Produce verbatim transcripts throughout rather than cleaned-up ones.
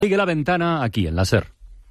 Sigue La Ventana aquí en la SER.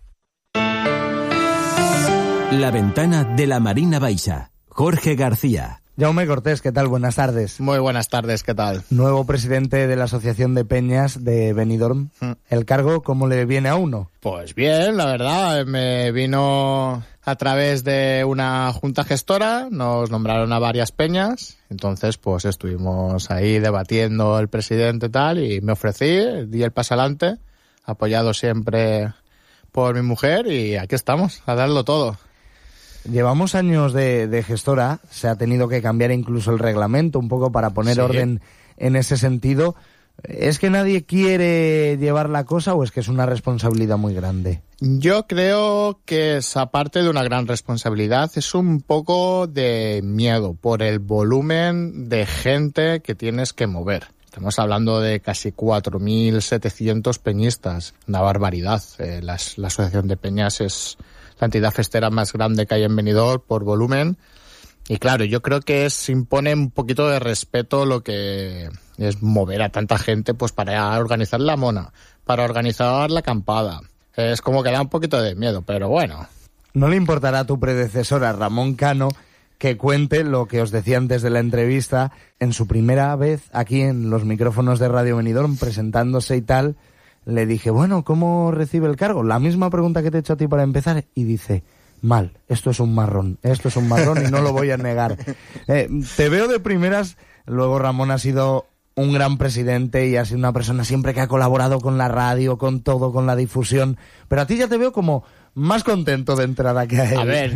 La Ventana de la Marina Baixa. Jorge García. Jaume Cortés, ¿qué tal? Buenas tardes. Muy buenas tardes, ¿qué tal? Nuevo presidente de la Asociación de Peñas de Benidorm. Mm. ¿El cargo cómo le viene a uno? Pues bien, la verdad, me vino a través de una junta gestora, nos nombraron a varias peñas, entonces pues estuvimos ahí debatiendo el presidente y tal, y me ofrecí, di el paso adelante, apoyado siempre por mi mujer, y aquí estamos, a darlo todo. Llevamos años de, de gestora, se ha tenido que cambiar incluso el reglamento un poco para poner sí. orden en ese sentido. ¿Es que nadie quiere llevar la cosa o es que es una responsabilidad muy grande? Yo creo que es, aparte de una gran responsabilidad, es un poco de miedo por el volumen de gente que tienes que mover. Estamos hablando de casi cuatro mil setecientos peñistas, una barbaridad. Eh, la, la Asociación de Peñas es la entidad festera más grande que hay en Benidorm por volumen. Y claro, yo creo que es, impone un poquito de respeto lo que es mover a tanta gente pues para organizar la mona, para organizar la acampada. Es como que da un poquito de miedo, pero bueno. ¿No le importará a tu predecesora, Ramón Cano, que cuente lo que os decía antes de la entrevista, en su primera vez aquí en los micrófonos de Radio Benidorm, presentándose y tal? Le dije, bueno, ¿cómo recibe el cargo? La misma pregunta que te he hecho a ti para empezar, y dice, mal, esto es un marrón, esto es un marrón y no lo voy a negar. Eh, te veo de primeras, luego Ramón ha sido un gran presidente y ha sido una persona siempre que ha colaborado con la radio, con todo, con la difusión, pero a ti ya te veo como más contento de entrada que a él. A ver,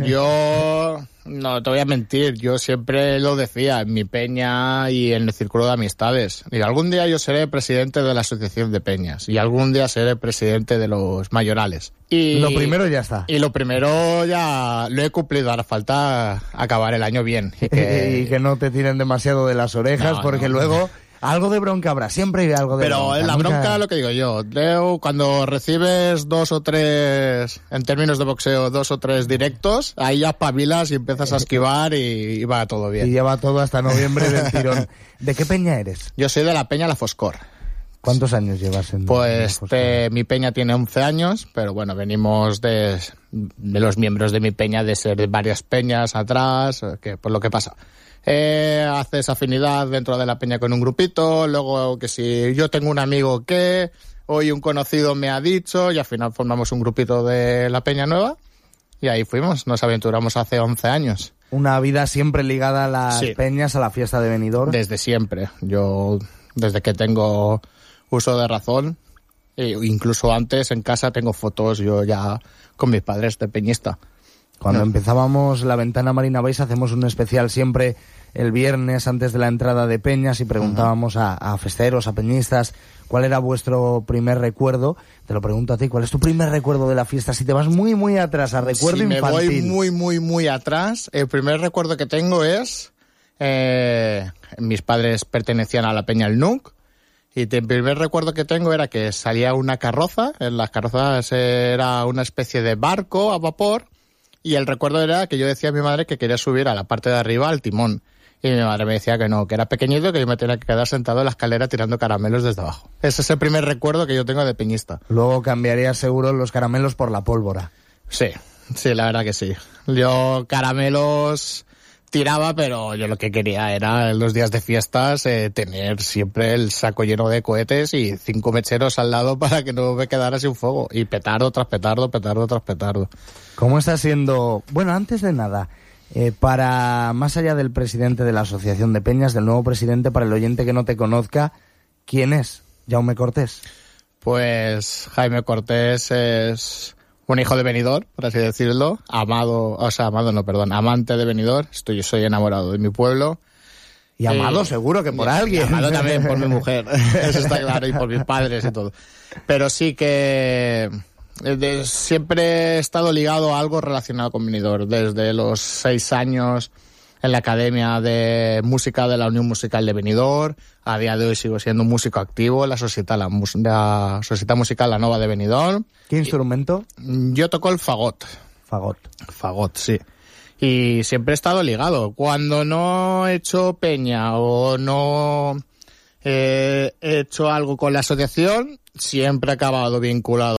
yo no te voy a mentir, yo siempre lo decía en mi peña y en el círculo de amistades. Y algún día yo seré presidente de la Asociación de Peñas y algún día seré presidente de los mayorales. Y lo primero ya está. Y lo primero ya lo he cumplido, ahora falta acabar el año bien. Y que, y que no te tiren demasiado de las orejas, no, porque no, luego... Algo de bronca habrá, siempre hay algo de Pero bronca. Pero en la nunca... bronca, lo que digo yo, Leo, cuando recibes dos o tres, en términos de boxeo, dos o tres directos, ahí ya espabilas y empiezas a esquivar y, y va todo bien. Y lleva todo hasta noviembre del tirón. ¿De qué peña eres? Yo soy de la peña La Foscor. ¿Cuántos años llevas en Pues te, mi peña tiene once años, pero bueno, venimos de, de los miembros de mi peña de ser varias peñas atrás, que por lo que pasa. Eh, haces afinidad dentro de la peña con un grupito, luego que si yo tengo un amigo que, hoy un conocido me ha dicho, y al final formamos un grupito de la peña nueva, y ahí fuimos, nos aventuramos hace once años. Una vida siempre ligada a las sí. peñas, a la fiesta de Benidorm. Desde siempre, yo desde que tengo uso de razón, e incluso antes en casa tengo fotos yo ya con mis padres de peñista. Cuando no. empezábamos La Ventana Marina Baixa, hacemos un especial siempre el viernes antes de la entrada de peñas y preguntábamos uh-huh. a, a festeros, a peñistas, ¿cuál era vuestro primer recuerdo? Te lo pregunto a ti, ¿cuál es tu primer recuerdo de la fiesta? Si te vas muy, muy atrás, a recuerdo si infantil. Si me voy muy, muy, muy atrás, el primer recuerdo que tengo es... Eh, mis padres pertenecían a la peña El Nuc, y el primer recuerdo que tengo era que salía una carroza, en las carrozas era una especie de barco a vapor, y el recuerdo era que yo decía a mi madre que quería subir a la parte de arriba al timón. Y mi madre me decía que no, que era pequeñito, que yo me tenía que quedar sentado en la escalera tirando caramelos desde abajo. Ese es el primer recuerdo que yo tengo de peñista. Luego cambiarías seguro los caramelos por la pólvora. Sí, sí, la verdad que sí. Yo caramelos tiraba, pero yo lo que quería era en los días de fiestas eh, tener siempre el saco lleno de cohetes y cinco mecheros al lado para que no me quedara sin fuego. Y petardo tras petardo, petardo tras petardo. ¿Cómo está siendo? Bueno, antes de nada, eh, para más allá del presidente de la Asociación de Peñas, del nuevo presidente, para el oyente que no te conozca, ¿quién es Jaume Cortés? Pues Jaime Cortés es un hijo de Benidorm, por así decirlo, amado, o sea, amado no, perdón, amante de Benidorm. Estoy, soy enamorado de mi pueblo. Y amado eh, seguro que por alguien. Amado también por mi mujer, eso está claro, y por mis padres y todo. Pero sí que de, siempre he estado ligado a algo relacionado con Benidorm. Desde los seis años en la Academia de Música de la Unión Musical de Benidorm. A día de hoy sigo siendo un músico activo en la Societat, la, la Societat Musical La Nova de Benidorm. ¿Qué instrumento? Yo toco el fagot. Fagot. Fagot, sí. Y siempre he estado ligado. Cuando no he hecho peña o no eh, he hecho algo con la asociación, siempre ha acabado vinculado